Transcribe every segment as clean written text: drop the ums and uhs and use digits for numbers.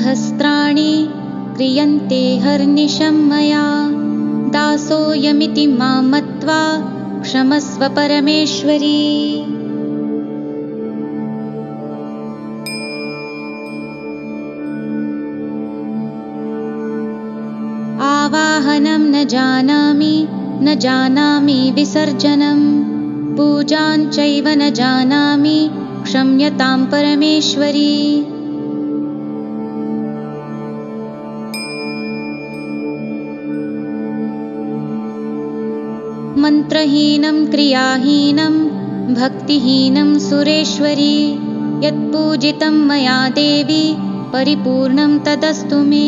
सहस्राणि क्रियन्ते हर्निशं मया। दासोऽयमिति मां मत्वा क्षमस्व परमेश्वरी। आवाहनं न जानामि विसर्जनं। पूजां चैव न जानामि क्षम्यतां परमेश्वरी। मन्त्रहीनं क्रियाहीनं भक्तिहीनं सुरेश्वरी। यत्पूजितं मया देवी परिपूर्णं तदस्तु मे।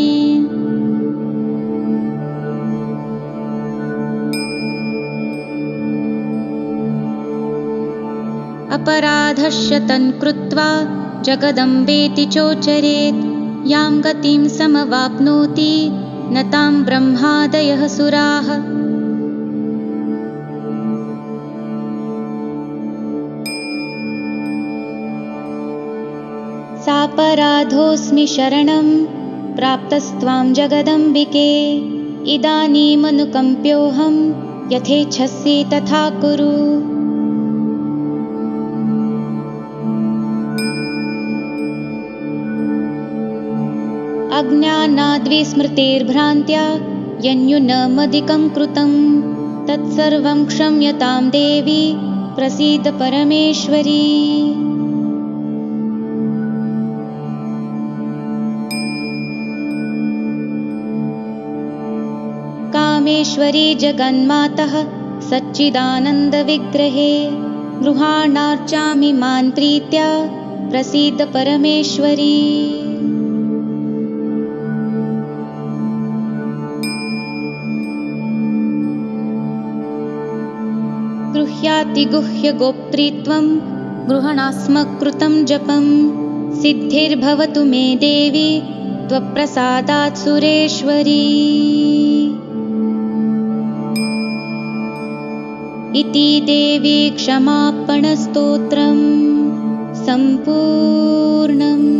अपराधस्य तन्कृत्वा जगदम्बेति चोच्चरेत्। यां गतिं समवाप्नोति न तां ब्रह्मादयः सुराः। सापराधोऽस्मि शरणं प्राप्तस्त्वां जगदम्बिके। इदानीमनुकम्प्योऽहं यथेच्छसि तथा कुरु। अज्ञानाद्विस्मृतिर्भ्रान्त्या यन्यूनमधिकं कृतं तत्सर्वं क्षम्यतां देवी प्रसीद परमेश्वरी। कामेश्वरी जगन्मातः सच्चिदानन्दविग्रहे। गृहाणार्चामि मां प्रीत्या प्रसीद परमेश्वरी। गृह्याति गुह्यगोप्तृत्वं गृह्णास्मकृतं जपं। सिद्धिर्भवतु मे देवी त्वत्प्रसादात् सुरेश्वरी। इति देवी क्षमापणस्तोत्रं सम्पूर्णम्।